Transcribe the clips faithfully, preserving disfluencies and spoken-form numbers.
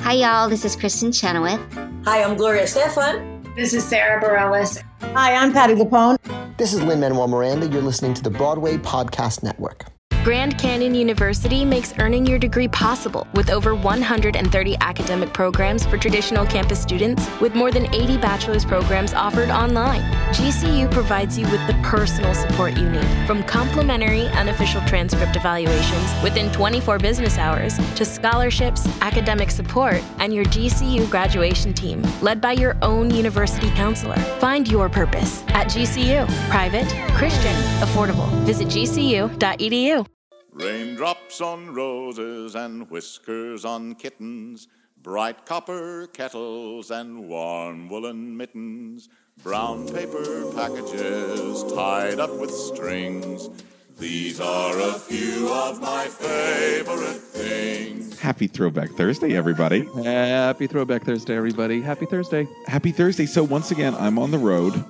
Hi, y'all. This is Kristen Chenoweth. Hi, I'm Gloria Stefan. This is Sarah Bareilles. Hi, I'm Patti LuPone. This is Lin-Manuel Miranda. You're listening to the Broadway Podcast Network. Grand Canyon University makes earning your degree possible with over one hundred thirty academic programs for traditional campus students, with more than eighty bachelor's programs offered online. G C U provides you with the personal support you need, from complimentary unofficial transcript evaluations within twenty-four business hours to scholarships, academic support, and your G C U graduation team, led by your own university counselor. Find your purpose at G C U. Private, Christian, affordable. Visit G C U dot E D U. Raindrops on roses and whiskers on kittens, bright copper kettles and warm woolen mittens, brown paper packages tied up with strings. These are a few of my favorite things. Happy Throwback Thursday, everybody. Happy Throwback Thursday, everybody. Happy Thursday. Happy Thursday. So once again, I'm on the road.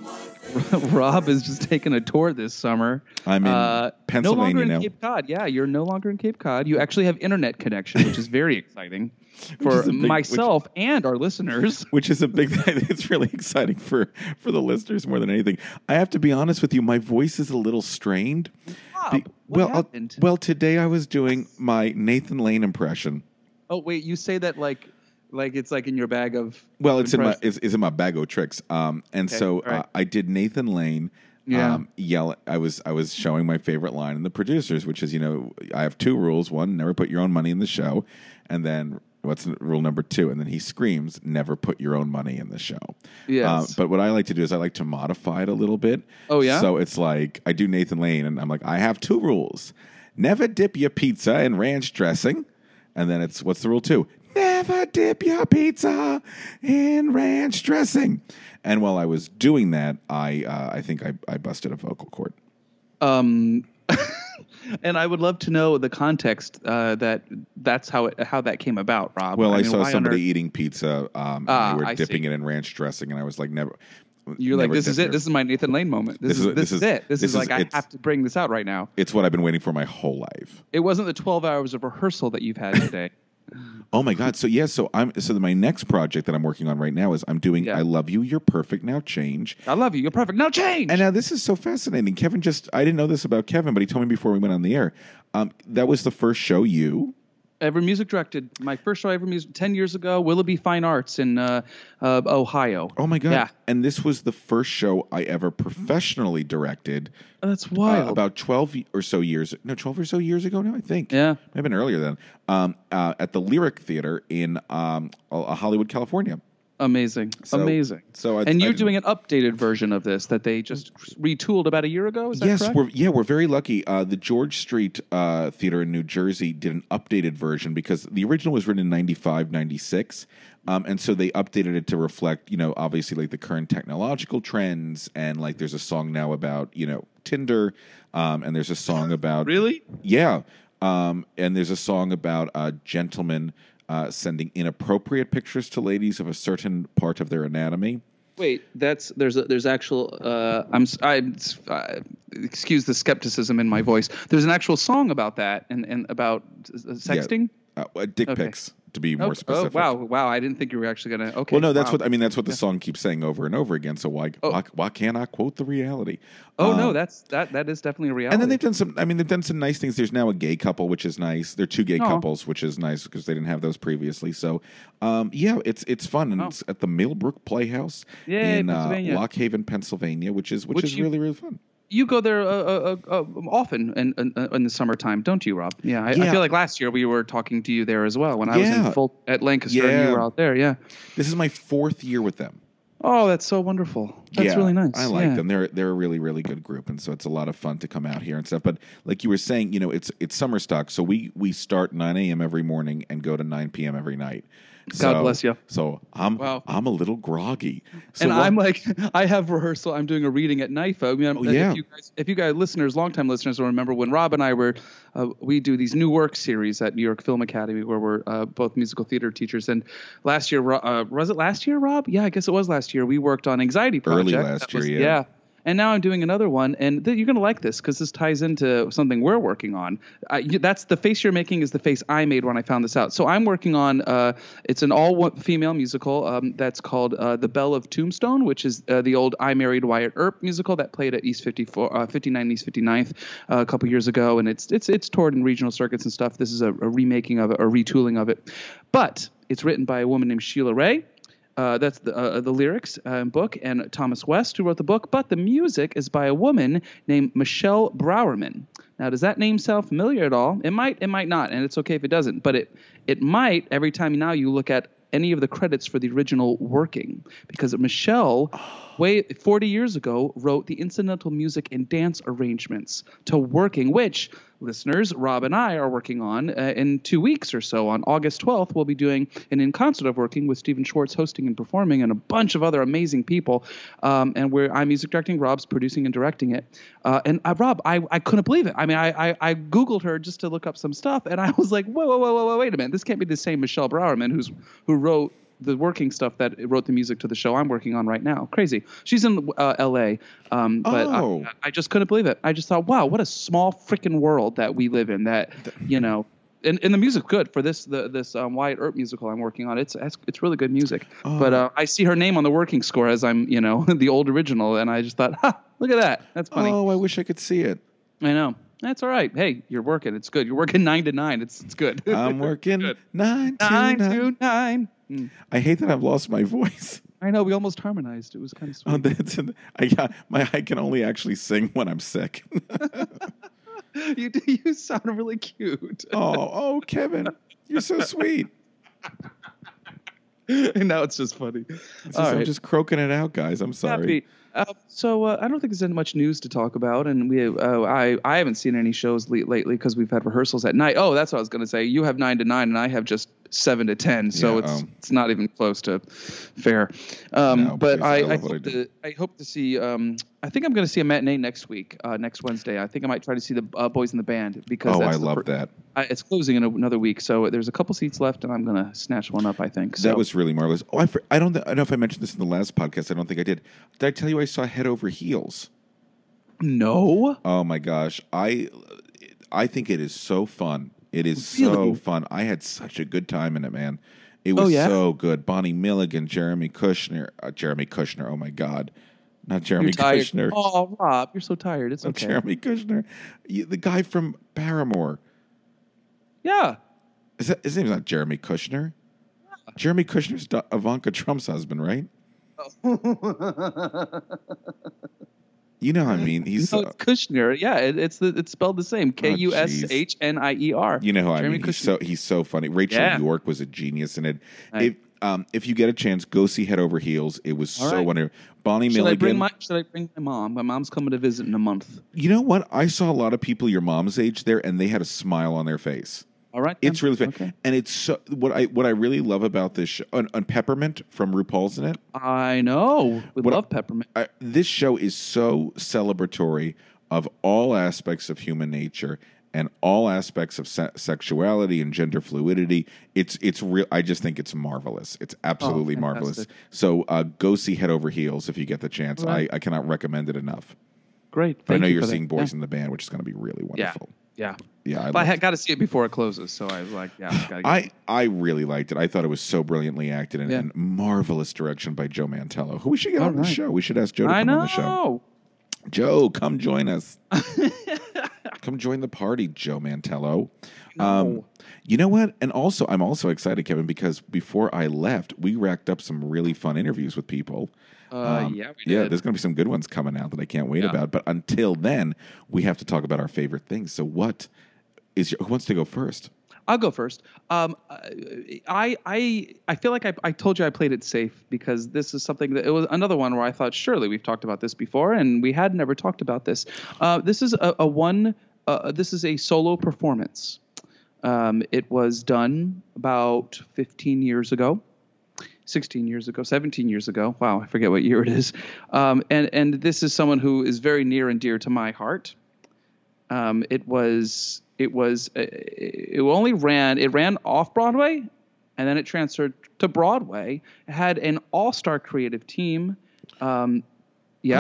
Rob is just taking a tour this summer. I'm in uh, Pennsylvania no longer in now. Cape Cod. Yeah, you're no longer in Cape Cod. You actually have internet connection, which is very exciting for big, myself which, and our listeners. Which is a big thing. It's really exciting for, for the listeners more than anything. I have to be honest with you. My voice is a little strained. Rob, Be, what well, happened? well, today I was doing my Nathan Lane impression. Oh, wait, you say that like like it's like in your bag of Well, it's in my impressions? it's, it's in my bag of tricks. Um, and Okay, so all right. uh, I did Nathan Lane. Yeah. Um, yell. I was I was showing my favorite line in The Producers, which is, you know, I have two rules. One, never put your own money in the show, and then what's rule number two? And then he screams, never put your own money in the show. Yes. Um, but what I like to do is I like to modify it a little bit. Oh, yeah? So it's like I do Nathan Lane, and I'm like, I have two rules: never dip your pizza in ranch dressing, and then it's what's the rule two? Never dip your pizza in ranch dressing. And while I was doing that, I uh, I think I, I busted a vocal cord. Um, and I would love to know the context uh, that that's how it, how that came about, Rob. Well, I, I mean, saw why on somebody earth- eating pizza, um, Ah, and they were I dipping see. it in ranch dressing, and I was like, never. You're like, never this is dip it. your- This is my Nathan Lane moment. This, This is, is- this this is is- it. This, this is is- like I it's- have to bring this out right now. It's what I've been waiting for my whole life. It wasn't the twelve hours of rehearsal that you've had today. Oh my God! So yeah, so I'm so my next project that I'm working on right now is I'm doing Yeah. "I Love You, You're Perfect, Now Change." I love you. You're perfect. Now change. And now this is so fascinating. Kevin just I didn't know this about Kevin, but he told me before we went on the air. Um, that was the first show you. Ever Music directed. My first show I ever music ten years ago, Willoughby Fine Arts in uh, uh, Ohio. Oh my God! Yeah. And this was the first show I ever professionally directed. Oh, that's Uh, wild. about twelve or so years, no, twelve or so years ago now, I think. Yeah. Maybe been earlier then. Um, uh, at the Lyric Theater in um, uh, Hollywood, California. Amazing. So- Amazing. so I- and I you're didn't- doing an updated version of this that they just retooled about a year ago? Is that Yes, correct? we're yeah we're very lucky. Uh, the George Street uh, Theater in New Jersey did an updated version because the original was written in ninety-five, ninety-six. Um, and so they updated it to reflect, you know, obviously like the current technological trends, and like there's a song now about, you know, Tinder, um, and there's a song about Really? yeah, um, and there's a song about a gentleman uh, sending inappropriate pictures to ladies of a certain part of their anatomy. Wait, that's there's a, there's actual uh, I'm s- I'm s- uh, excuse the skepticism in my voice. There's an actual song about that and and about uh, sexting. Uh, uh, dick Okay. pics, to be more Oh, specific. oh wow, wow! I didn't think you were actually gonna. Okay. Well, no, that's wow. what I mean. That's what the song keeps saying over and over again. So why Oh. why, why can't I quote the reality? Oh no, Um, that's that that is definitely a reality. and then they've done some. I mean, they've done some nice things. There's now a gay couple, which is nice. They're two gay Oh. couples, which is nice because they didn't have those previously. So, um, yeah, it's it's fun, and Oh. it's at the Millbrook Playhouse Yay, in uh, Pennsylvania. Lock Haven, Pennsylvania, which is which, Which is you- really really fun. You go there uh, uh, uh, often in, in in the summertime, don't you, Rob? Yeah, I, I Yeah. feel like last year we were talking to you there as well when I was Yeah. in full at Lancaster and Yeah. you were out there. Yeah. This is my fourth year with them. Oh, that's so wonderful. That's yeah, really nice. I like yeah. them. They're they're a really really good group, and so it's a lot of fun to come out here and stuff. But like you were saying, you know, it's it's summer stock, so we we start nine a.m. every morning and go to nine p.m. every night. God So- bless you. So I'm Wow. I'm a little groggy. So and what- I'm like, I have rehearsal. I'm doing a reading at N I F A. I mean, Oh, yeah. If you guys, if you guys listeners, longtime listeners will remember when Rob and I were, uh, we do these new work series at New York Film Academy where we're uh, both musical theater teachers. And last year, Ro- uh, was it last year, Rob? Yeah, I guess it was last year. We worked on Anxiety Project. Early last That was- year, yeah. And now I'm doing another one, and th- you're going to like this because this ties into something we're working on. Uh, you, that's the face you're making is the face I made when I found this out. So I'm working on uh, it's an all-female musical um, that's called uh, The Belle of Tombstone, which is uh, the old I Married Wyatt Earp musical that played at East fifty-four, uh, fifty-nine East fifty-ninth uh, a couple years ago, and it's it's it's toured in regional circuits and stuff. This is a, a remaking of it, a retooling of it, but it's written by a woman named Sheila Ray. Uh, that's the uh, the lyrics uh, and book, and Thomas West, who wrote the book. But the music is by a woman named Michelle Browerman. Now, does that name sound familiar at all? It might, it might not, and it's okay if it doesn't. But it it might every time now you look at any of the credits for the original working, because Michelle, way forty years ago, wrote the incidental music and dance arrangements to Working, which listeners, Rob and I are working on uh, in two weeks or so. On August twelfth, we'll be doing an In Concert of Working with Stephen Schwartz hosting and performing, and a bunch of other amazing people. Um, and where I'm music directing, Rob's producing and directing it. Uh, and uh, Rob, I, I couldn't believe it. I mean, I, I I Googled her just to look up some stuff, and I was like, whoa, whoa, whoa, whoa, whoa, wait a minute. This can't be the same Michelle Browerman who's who wrote the working stuff that wrote the music to the show I'm working on right now. Crazy. She's in uh, L A, um, but Oh. I, I just couldn't believe it. I just thought, wow, what a small freaking world that we live in. That you know, and, and the music's good for this the, this um, Wyatt Earp musical I'm working on. It's it's, it's really good music. Oh. But uh, I see her name on the working score as I'm you know the old original, and I just thought, ha, look at that. That's funny. Oh, I wish I could see it. I know. That's all right. Hey, you're working. It's good. You're working nine to nine. It's it's good. I'm working Good. nine to nine nine. to nine. Mm. I hate that I've lost my voice. I know. We almost harmonized. It was kind of sweet. Oh, that's I got my. I can only actually sing when I'm sick. you do. You sound really cute. oh, oh, Kevin, you're so sweet. And now it's just funny. It's just, All I'm right. just croaking it out, guys. I'm sorry. Happy. Uh, so uh, I don't think there's any much news to talk about, and we uh, I I haven't seen any shows le- lately because we've had rehearsals at night. Oh, that's what I was going to say. You have nine to nine, and I have just seven to ten, so Yeah, it's um, it's not even close to fair. Um, No, but please, I I, I, love what I hope do. to I hope to see. Um, I think I'm going to see a matinee next week, uh, next Wednesday. I think I might try to see the uh, Boys in the Band because Oh, that's I the love fir- that. I, it's closing in another week, so there's a couple seats left, and I'm going to snatch one up. I think so. That was really marvelous. Oh, I, fr- I don't. Th- I don't know if I mentioned this in the last podcast. I don't think I did. Did I tell you I saw Head Over Heels? no. Oh my gosh, I I think it is so fun. It is Really? so fun. I had such a good time in it, man. It was Oh, yeah? so good. Bonnie Milligan, Jeremy Kushner, uh, Jeremy Kushner. Oh my God, not Jeremy You're tired. Kushner. Oh, Rob, you're so tired. It's Not okay. Jeremy Kushner, You- the guy from Paramore. Yeah. Is that his name's not Jeremy Kushner? Jeremy Kushner's da- Ivanka Trump's husband, right? You know what I mean? He's No, uh, it's Kushner. Yeah, it, it's the, it's spelled the same. K U S H N I E R. you know who I Jeremy mean. He's Kushner. so he's so funny. Rachel Yeah. York was a genius in it. Right. If um if you get a chance, go see Head Over Heels. It was All so right. wonderful. Bonnie Should I Milligan. bring my Should I bring my mom? My mom's coming to visit in a month. You know what? I saw a lot of people your mom's age there, and they had a smile on their face. All right. then. It's really fun, Okay. and it's so what I what I really love about this show. And, and Peppermint from RuPaul's in it. I know. We What- love peppermint. I, this show is so celebratory of all aspects of human nature and all aspects of se- sexuality and gender fluidity. It's it's real. I just think it's marvelous. It's absolutely Oh, marvelous. fantastic. So uh, go see Head Over Heels if you get the chance. Right. I, I cannot recommend it enough. Great. But I Thank know you you're for that. seeing Boys Yeah. in the Band, which is going to be really Yeah. wonderful. Yeah. Yeah, I, But I loved got to see it before it closes, so I was like, yeah. Gotta get I, I really liked it. I thought it was so brilliantly acted and, Yeah. and marvelous direction by Joe Mantello, who we should get All on the right. show. We should ask Joe to I come know. on the show. Joe, come join us. Come join the party, Joe Mantello. Um, you know what? And also, I'm also excited, Kevin, because before I left, we racked up some really fun interviews with people. Uh, Um, yeah, we yeah, did. there's going to be some good ones coming out that I can't wait Yeah. about. But until then, we have to talk about our favorite things. So, what is your? Who wants to go first? I'll go first. Um, I I I feel like I, I told you I played it safe because this is something that it was another one where I thought surely we've talked about this before and we had never talked about this. Uh, this is a, a one. Uh, this is a solo performance. Um, it was done about fifteen years ago. sixteen years ago, seventeen years ago. Wow, I forget what year it is. Um, and, and this is someone who is very near and dear to my heart. Um, it was, it was, uh, it only ran, it ran off Broadway and then it transferred to Broadway. It had an all-star creative team. Um, yep. Oh,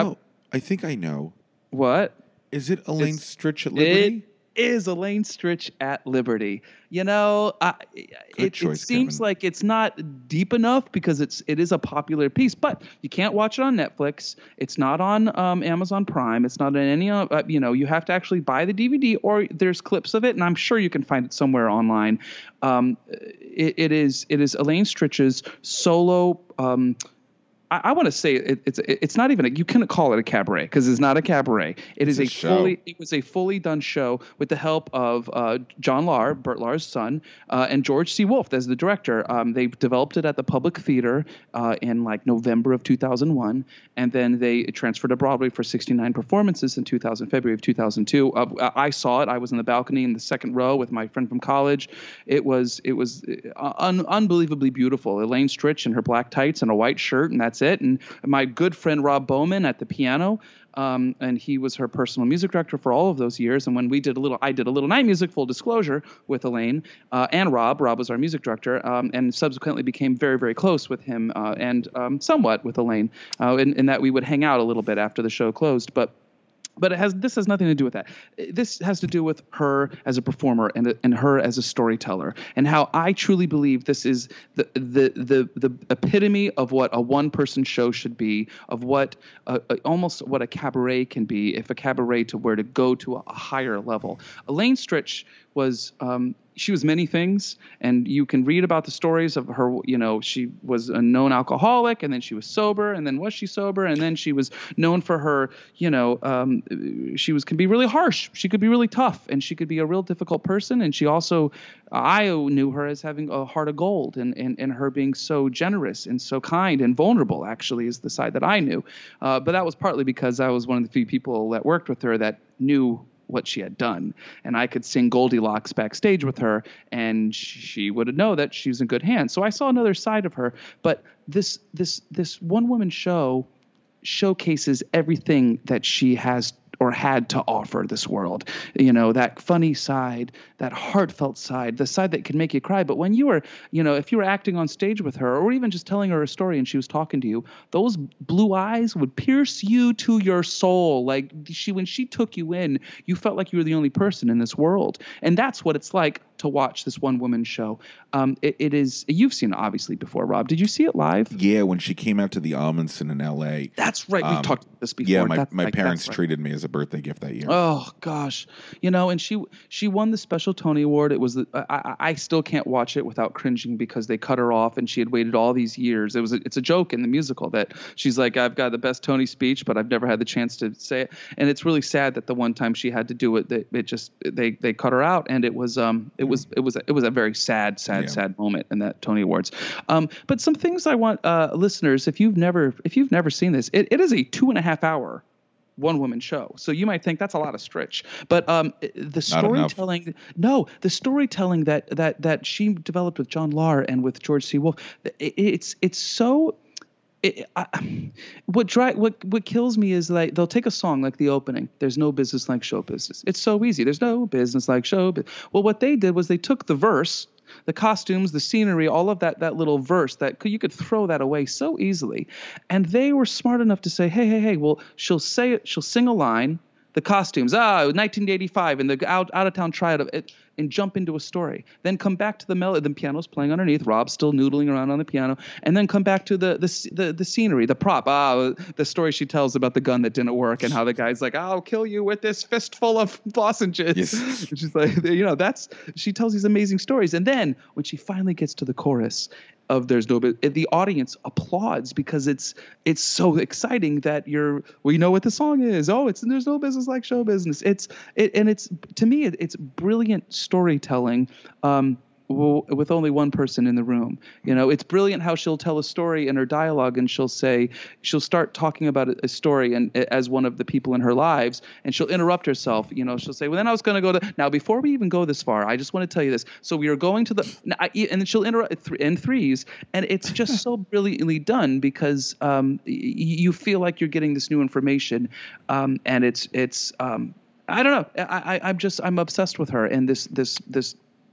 I think I know. What? Is it Elaine It's- Stritch at Liberty? It is Elaine Stritch at Liberty. You know, I, it, it choice, seems Kevin. like it's not deep enough because it's it is a popular piece, but you can't watch it on Netflix. It's not on um, Amazon Prime. It's not on any. Uh, you know, you have to actually buy the D V D, or there's clips of it, and I'm sure you can find it somewhere online. Um, it, it is it is Elaine Stritch's solo. Um, I, I want to say it, it's it's not even a, you couldn't call it a cabaret because it's not a cabaret. It It's is a a, show. fully it was a fully done show with the help of uh, John Lahr, Bert Lahr's son, uh, and George C. Wolfe as the director. Um, they developed it at the Public Theater uh, in like November of two thousand one, and then they transferred to Broadway for sixty-nine performances in two thousand, February of two thousand two. Uh, I saw it. I was in the balcony in the second row with my friend from college. It was it was uh, un- unbelievably beautiful. Elaine Stritch in her black tights and a white shirt, and that's it. And my good friend Rob Bowman at the piano. Um, and he was her personal music director for all of those years. And when we did a little, I did a little night music, full disclosure, with Elaine uh, and Rob. Rob was our music director, um, and subsequently became very, very close with him uh, and um, somewhat with Elaine, uh, in, in that we would hang out a little bit after the show closed. But But it has this has nothing to do with that. This has to do with her as a performer and and her as a storyteller, and how I truly believe this is the the the the epitome of what a one person show should be, of what a, a, almost what a cabaret can be, if a cabaret to where to go to a, a higher level. Elaine Stritch was. Um, She was many things, and you can read about the stories of her. You know, she was a known alcoholic, and then she was sober, and then was she sober, and then she was known for her. You know, um, she was can be really harsh. She could be really tough, and she could be a real difficult person. And she also, I knew her as having a heart of gold, and and, and her being so generous and so kind and vulnerable. Actually, is the side that I knew, uh, but that was partly because I was one of the few people that worked with her that knew what she had done, and I could sing Goldilocks backstage with her, and she would know that she was in good hands. So I saw another side of her. But this this this one woman show showcases everything that she has or had to offer this world. You know, that funny side, that heartfelt side, the side that can make you cry. But when you were, you know, if you were acting on stage with her, or even just telling her a story and she was talking to you, those blue eyes would pierce you to your soul. Like she, when she took you in, you felt like you were the only person in this world. And that's what it's like to watch this one woman show. Um, it, it is, you've seen it obviously before, Rob. Did you see it live? Yeah, when she came out to the Amundsen in L A. That's right. We Um, talked about this before. Yeah, my, That's my like- parents that's right. treated me as a birthday gift that year. Oh gosh, you know, and she she won the special Tony Award. It was the, I, I I still can't watch it without cringing because they cut her off and she had waited all these years. It was a, it's a joke in the musical that she's like, I've got the best Tony speech, but I've never had the chance to say it. And it's really sad that the one time she had to do it, that it just they they cut her out, and it was um it was it was it was a very sad sad Yeah. sad moment in that Tony Awards. Um, but some things I want uh, listeners, if you've never if you've never seen this, it, it is a two and a half hour one woman show. So you might think that's a lot of stretch, but um, the storytelling, no, the storytelling that, that, that she developed with John Lahr and with George C. Wolfe, it, it's, it's so, it, I, what dry, what, what kills me is like, they'll take a song like the opening, there's no business like show business. It's so easy. There's no business like show business. Well, what they did was they took the verse, the costumes, the scenery, all of that, that little verse that could, you could throw that away so easily. And they were smart enough to say, hey, hey, hey, well, she'll say it, she'll sing a line, the costumes, ah, nineteen eighty-five, and the out, out of town tryout of it, and jump into a story. Then come back to the melody, the piano's playing underneath, Rob's still noodling around on the piano, and then come back to the the the, the scenery, the prop, ah, the story she tells about the gun that didn't work, and how the guy's like, I'll kill you with this fistful of lozenges. Yes. And she's like, you know, that's, she tells these amazing stories. And then when she finally gets to the chorus of There's No Business, the audience applauds because it's it's so exciting that you're, well, you know what the song is. Oh, it's There's No Business Like Show Business. It's it, and it's, to me, it, it's brilliant storytelling. Um, w- with only one person in the room. You know, it's brilliant how she'll tell a story in her dialogue, and she'll say, she'll start talking about a, a story and as one of the people in her lives, and she'll interrupt herself. You know, she'll say, well, then I was going to go to, now before we even go this far, I just want to tell you this. So we are going to the, and then she'll interrupt in threes, and it's just so brilliantly done because um, y- you feel like you're getting this new information, um, and it's, it's, um, I don't know. I, I, I'm just, I'm obsessed with her and this, this, this,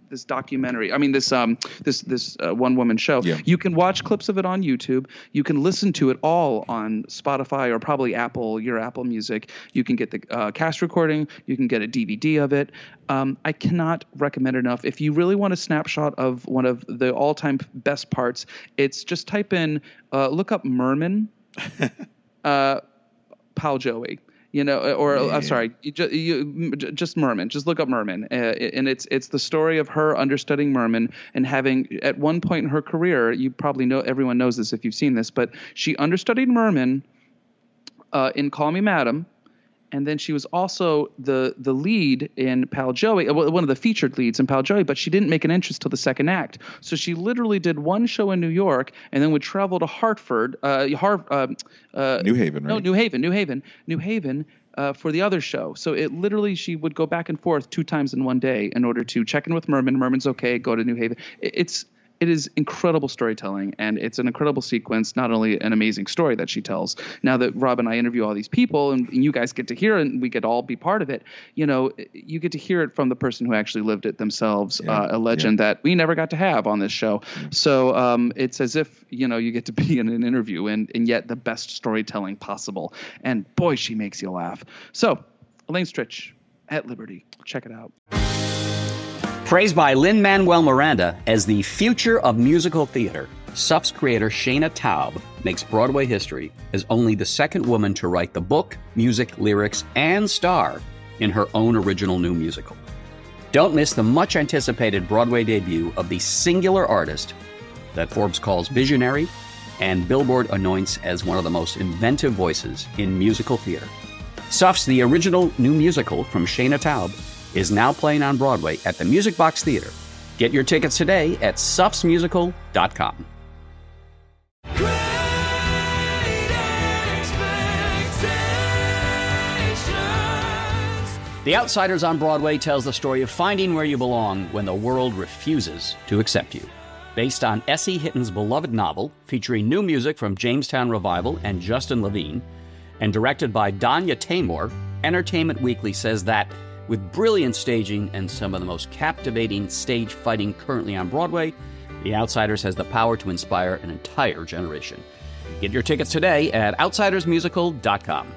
this documentary. I mean, this um this this uh, one woman show. Yeah. You can watch clips of it on YouTube. You can listen to it all on Spotify or probably Apple, your Apple Music. You can get the uh, cast recording. You can get a D V D of it. Um, I cannot recommend it enough. If you really want a snapshot of one of the all-time best parts, it's just type in, uh, look up Merman, uh, Pal Joey. You know, or yeah. I'm sorry, you just, you, just Merman. Just look up Merman, uh, and it's it's the story of her understudying Merman and having at one point in her career, you probably know, everyone knows this if you've seen this, but she understudied Merman uh, in Call Me Madam, and then she was also the the lead in Pal Joey, one of the featured leads in Pal Joey, but she didn't make an entrance till the second act. So she literally did one show in New York and then would travel to Hartford, uh, Har- uh, uh, New Haven, right? No, New Haven, New Haven, New Haven. Uh, for the other show. So it literally, she would go back and forth two times in one day in order to check in with Merman. Merman's okay, go to New Haven. It, it's, it is incredible storytelling, and it's an incredible sequence, not only an amazing story that she tells. Now that Rob and I interview all these people and, and you guys get to hear it and we get all be part of it, you know, you get to hear it from the person who actually lived it themselves, yeah, uh, a legend yeah. that we never got to have on this show. Yeah. So um, it's as if, you know, you get to be in an interview and, and yet the best storytelling possible. And boy, she makes you laugh. So Elaine Stritch at Liberty. Check it out. Praised by Lin-Manuel Miranda as the future of musical theater, S U F's creator Shana Taub makes Broadway history as only the second woman to write the book, music, lyrics, and star in her own original new musical. Don't miss the much-anticipated Broadway debut of the singular artist that Forbes calls visionary and Billboard anoints as one of the most inventive voices in musical theater. S U F's The Original New Musical from Shana Taub is now playing on Broadway at the Music Box Theater. Get your tickets today at sufs musical dot com. The Outsiders on Broadway tells the story of finding where you belong when the world refuses to accept you. Based on S E Hitton's beloved novel, featuring new music from Jamestown Revival and Justin Levine, and directed by Danya Taymor, Entertainment Weekly says that with brilliant staging and some of the most captivating stage fighting currently on Broadway, The Outsiders has the power to inspire an entire generation. Get your tickets today at outsiders musical dot com.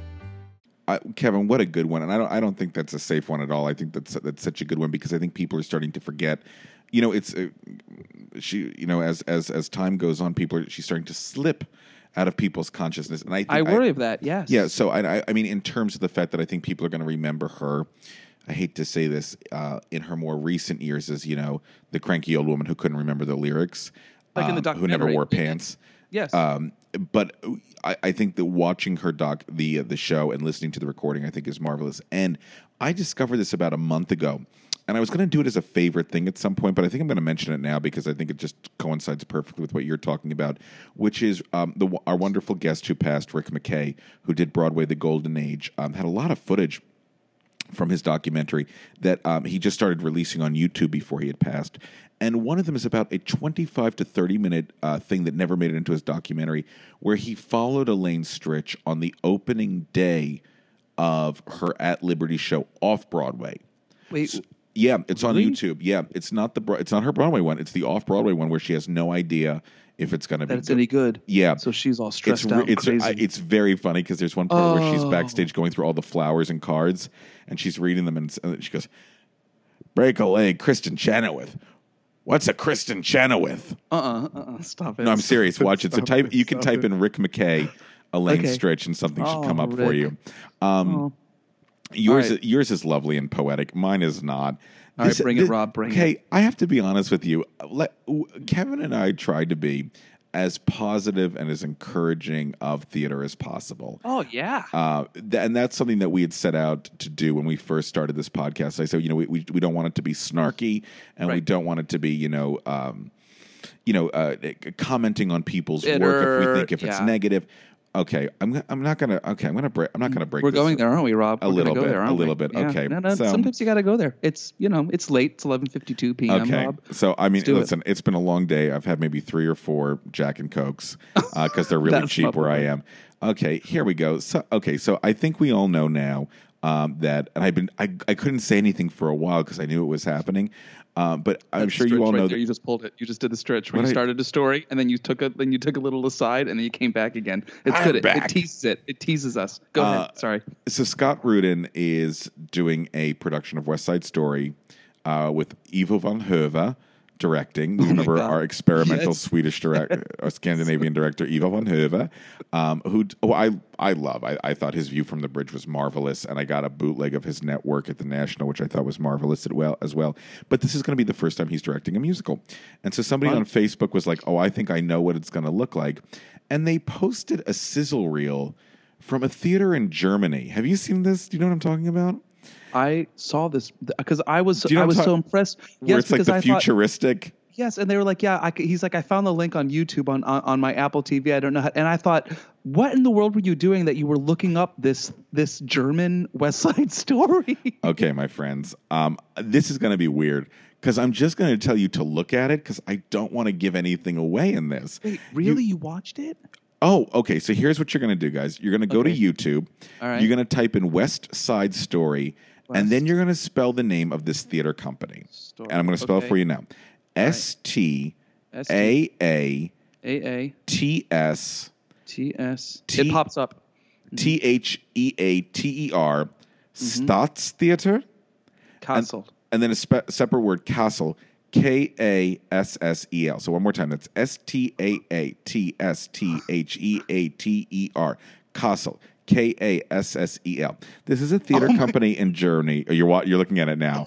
Uh, Kevin, what a good one, and I don't. I don't think that's a safe one at all. I think that's that's such a good one because I think people are starting to forget. You know, it's uh, she. You know, as as as time goes on, people are she's starting to slip out of people's consciousness, and I think I worry I, of that. Yes. Yeah. So I, I mean, in terms of the fact that I think people are going to remember her, I hate to say this, uh, in her more recent years as, you know, the cranky old woman who couldn't remember the lyrics, like um, in the documentary, who never wore pants. Yes. Um, but I, I think that watching her doc the uh, the show and listening to the recording, I think is marvelous. And I discovered this about a month ago. And I was going to do it as a favorite thing at some point, but I think I'm going to mention it now because I think it just coincides perfectly with what you're talking about, which is um, the our wonderful guest who passed, Rick McKay, who did Broadway The Golden Age, um, had a lot of footage from his documentary that um, he just started releasing on YouTube before he had passed. And one of them is about a twenty-five to thirty minute uh, thing that never made it into his documentary, where he followed Elaine Stritch on the opening day of her At Liberty show off Broadway. Wait. So, yeah, it's really? on YouTube. Yeah, it's not the it's not her Broadway one. It's the off Broadway one where she has no idea if it's going to be that it's any good. Yeah, so she's all stressed it's, out. It's crazy. I, it's very funny because there's one part oh. where she's backstage going through all the flowers and cards, and she's reading them, and, and she goes, "Break a leg, Kristen Chenoweth. What's a Kristen Chenoweth?" Uh-uh, uh-uh, stop it. No, I'm serious. Stop Watch it. So type. it, You can type it. in Rick McKay, Elaine okay. Stritch, and something oh, should come up Rick. for you. Um, oh. Yours, right. yours is lovely and poetic. Mine is not. All This, right, bring this, it, Rob. Bring okay, it. Okay, I have to be honest with you. Let, Kevin and I tried to be as positive and as encouraging of theater as possible. Oh, yeah. Uh, th- and that's something that we had set out to do when we first started this podcast. I said, you know, we we, we don't want it to be snarky, and right. we don't want it to be, you know, um, you know, uh, commenting on people's Bitter, work if we think if yeah. it's negative. Okay, I'm I'm not gonna. Okay, I'm gonna break. I'm not gonna break. We're this going there, aren't we, Rob? A We're little go bit. There, a little we? bit. Yeah. Okay. No, no, so, sometimes you got to go there. It's you know, it's late. It's eleven fifty-two p.m. Okay. Rob. So I mean, Let's do listen, it. it's been a long day. I've had maybe three or four Jack and Cokes because uh, they're really cheap where I am. Okay, here we go. So okay, so I think we all know now. Um, that and I've been I, I couldn't say anything for a while because I knew it was happening. Um, but I'm That's sure you all right know there. that You just pulled it. You just did the stretch where What you I- started a story and then you took a then you took a little aside and then you came back again. It's I'm good. It, back. it teases it. It teases us. Go Uh, ahead. Sorry. So Scott Rudin is doing a production of West Side Story uh, with Ivo van Hove directing. We remember God. our experimental Yes. Swedish director, or Scandinavian director, Ivo van Hove, um, who oh, I I love. I, I thought his View from the Bridge was marvelous, and I got a bootleg of his network at the National, which I thought was marvelous as well. As well, but this is going to be the first time he's directing a musical, and so somebody Fun. on Facebook was like, "Oh, I think I know what it's going to look like," and they posted a sizzle reel from a theater in Germany. Have you seen this? Do you know what I'm talking about? I saw this because I was Do you know I what was I'm so talk- impressed. Where Yes, it's like because the I thought futuristic. yes, and they were like, yeah. I, c- he's like, I found the link on YouTube on, on on my Apple T V. I don't know, how, and I thought, what in the world were you doing that you were looking up this this German West Side Story? Okay, my friends, um, this is going to be weird because I'm just going to tell you to look at it because I don't want to give anything away in this. Wait, really? You, watched it? Oh, okay. So here's what you're going to do, guys. You're going to go Okay. to YouTube. All right. You're going to type in West Side Story, and West. then you're going to spell the name of this theater company. Story. And I'm going to spell Okay. it for you now. S T S A A A A T S T S. T- It pops up. T H E A T E R Statstheater. Castle. And then a spe- separate word, Castle, K A S S E L. So one more time, that's S T A A T S T H E A T E R, Castle, K A S S E L. This is a theater company in Germany. Oh, you're wa- you're looking at it now.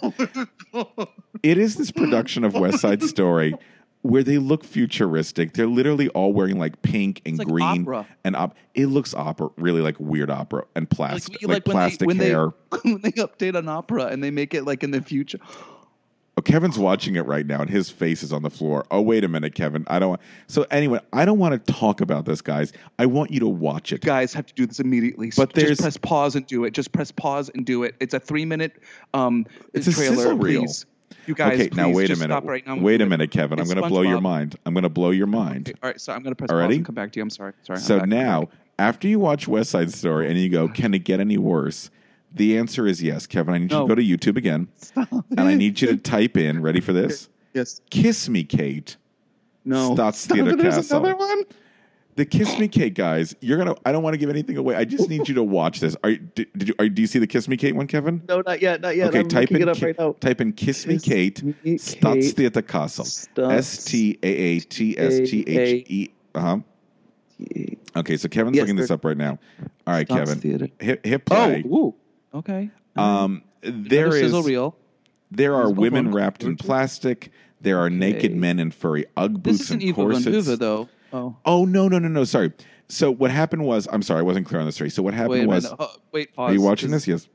It is this production of West Side Story where they look futuristic. They're literally all wearing like pink and like green opera. and op- it looks opera, really like weird opera and plastic, like, like when plastic they, when hair. They, when they update an opera and they make it like in the future. Oh, Kevin's watching it right now, and his face is on the floor. Oh, wait a minute, Kevin. I don't want. So anyway, I don't want to talk about this, guys. I want you to watch it. Guys have to do this immediately. But there's- just press pause and do it. Just press pause and do it. It's a three minute um It's a trailer. sizzle reel. Please. You guys, Okay, now please wait a just minute. Stop right now. Wait a minute, Kevin. I'm It's going to blow your SpongeBob. mind. I'm going to blow your mind. Okay, all right, so I'm going to press Alrighty? pause and come back to you. I'm sorry. Sorry. I'm So back, I'm now, back. after you watch West Side Story and you go, can it get any worse? The answer is yes, Kevin. I need you No. to go to YouTube again, and I need you to type in. Ready for this? Yes. Kiss Me, Kate. No. Statstheater There's Castle. another one. The Kiss Me Kate guys. You're gonna. I don't want to give anything away. I just need you to watch this. Are you, did, did you? Are, do you see the Kiss Me Kate one, Kevin? No, not yet. Not yet. Okay, I'm type looking in, it up ki- right now. type in Kiss Me Kiss Kate, Me Kate, Statstheater Castle. Stats- S T A A T S T H E. Uh huh. Okay, so Kevin's Yes, looking this they're- up right now. All right, Kevin. Statstheater. Hit, hit Oh, play. ooh. Okay. um, there Another is sizzle reel. there are Musical women one. wrapped in plastic. There are naked men in furry UGG This boots isn't and Eva Van corsets. Hoover, though. Oh. Oh no no no no! Sorry. So what happened was, I'm sorry, I wasn't clear on the story. So what happened Wait a was, minute. Oh, wait, pause. are you watching 'cause- this? Yes.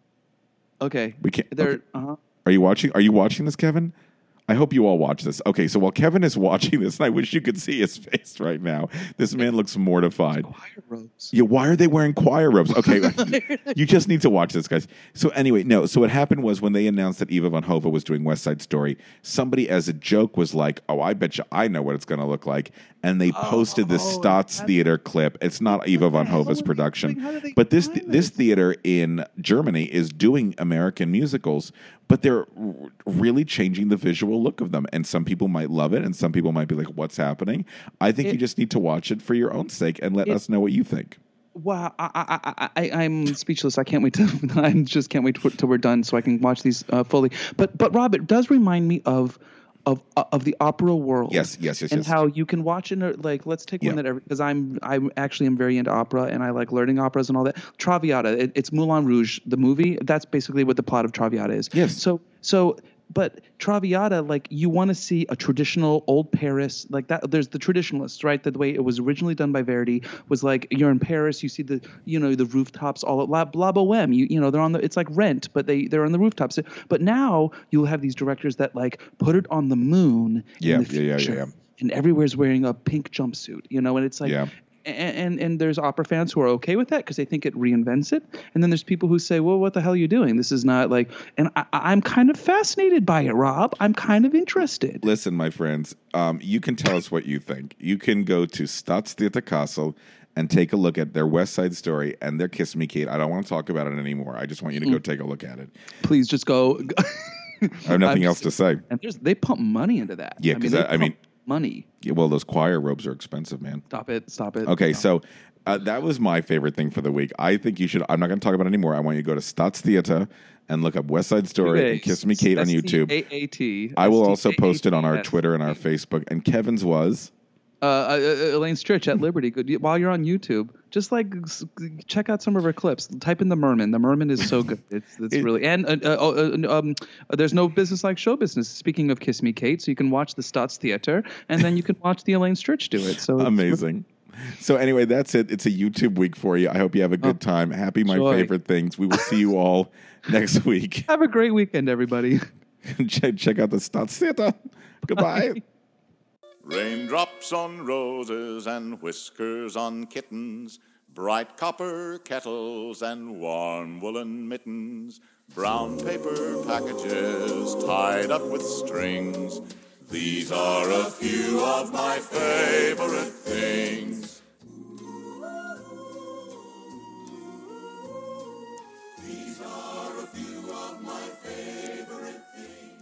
Okay. We can't. There. okay. Uh-huh. Are you watching? Are you watching this, Kevin? I hope you all watch this. Okay, so while Kevin is watching this, and I wish you could see his face right now, this man looks mortified. Choir robes. Yeah, why are they wearing choir robes? Okay, you just need to watch this, guys. So anyway, no. So what happened was when they announced that Eva Van Hove was doing West Side Story, somebody as a joke was like, "Oh, I bet you I know what it's going to look like," and they posted this Oh, Stotts Theater clip. It's not Eva Van hell Hove's are they production, doing? How did they but this find this this? theater in Germany is doing American musicals, but they're r- really changing the visual look of them. And some people might love it, and some people might be like, "What's happening?" I think It- you just need to watch it for your own sake and let It- us know what you think. Wow, I, I, I, I, I'm speechless. I can't wait to. I just can't wait till we're done so I can watch these uh, fully. But, but Rob, it does remind me of, of, of the opera world. Yes, yes, yes, and yes. how you can watch it. Like, let's take Yeah. one that because I'm, I'm actually am very into opera and I like learning operas and all that. Traviata, it, it's Moulin Rouge, the movie. That's basically what the plot of Traviata is. Yes. So, so. But Traviata, like you want to see a traditional old Paris, like that. There's the traditionalists, right? The way it was originally done by Verdi was like you're in Paris, you see the, you know, the rooftops, all at La, La Boheme. You, you know, they're on the. It's like Rent, but they they're on the rooftops. But now you'll have these directors that like put it on the moon. Yeah, in the yeah, yeah, future, yeah, yeah. And everywhere's wearing a pink jumpsuit, you know, and it's like. Yeah. And, and and there's opera fans who are okay with that because they think it reinvents it, and then there's people who say, "Well, what the hell are you doing? This is not like." And I, I'm kind of fascinated by it, Rob. I'm kind of interested. Listen, my friends, um, you can tell us what you think. You can go to Statstheater Castle and take a look at their West Side Story and their Kiss Me Kate. I don't want to talk about it anymore. I just want you to go take a look at it. Please just go. I have nothing else just, to say. And there's, they pump money into that. Yeah, because I mean, I, I mean, money. Yeah, well, those choir robes are expensive, man. Stop it! Stop it! Okay, Stop. so uh, that was my favorite thing for the week. I think you should. I'm not going to talk about it anymore. I want you to go to Stotts Theater and look up West Side Story Wait, and Kiss Me Kate on YouTube. S T A A T I will also post it on our Twitter and our Facebook. And Kevin's was. Uh, uh, Elaine Stritch at Liberty. Good. While you're on YouTube, just like check out some of her clips. Type in the Merman. The Merman is so good. It's it's it, really and uh, uh, uh, um, there's no business like show business. Speaking of Kiss Me Kate, so you can watch the Stotts Theater and then you can watch the Elaine Stritch do it. So amazing. So anyway, that's it. It's a YouTube week for you. I hope you have a good oh, time. Happy my joy. Favorite things. We will see you all next week. Have a great weekend, everybody. check, check out the Stotts Theater. Goodbye. Bye. Raindrops on roses and whiskers on kittens, bright copper kettles and warm woolen mittens, brown paper packages tied up with strings. These are a few of my favorite things. These are a few of my favorite things.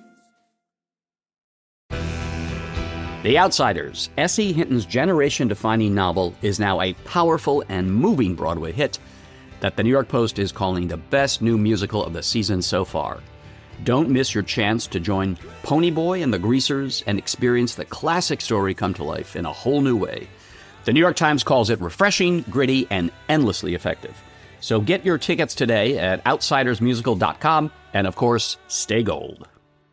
The Outsiders, S E. Hinton's generation-defining novel, is now a powerful and moving Broadway hit that the New York Post is calling the best new musical of the season so far. Don't miss your chance to join Ponyboy and the Greasers and experience the classic story come to life in a whole new way. The New York Times calls it refreshing, gritty, and endlessly effective. So get your tickets today at outsiders musical dot com, and of course, stay gold.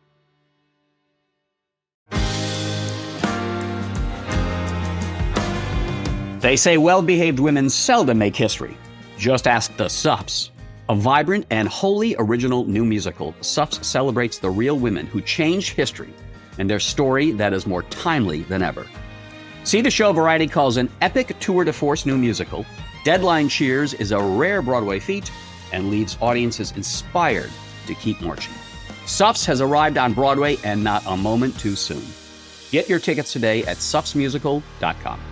They say well-behaved women seldom make history. Just ask the Suffs. A vibrant and wholly original new musical, Suffs celebrates the real women who changed history and their story that is more timely than ever. See the show Variety calls an epic tour de force new musical. Deadline cheers is a rare Broadway feat and leaves audiences inspired to keep marching. Suffs has arrived on Broadway and not a moment too soon. Get your tickets today at suffs musical dot com.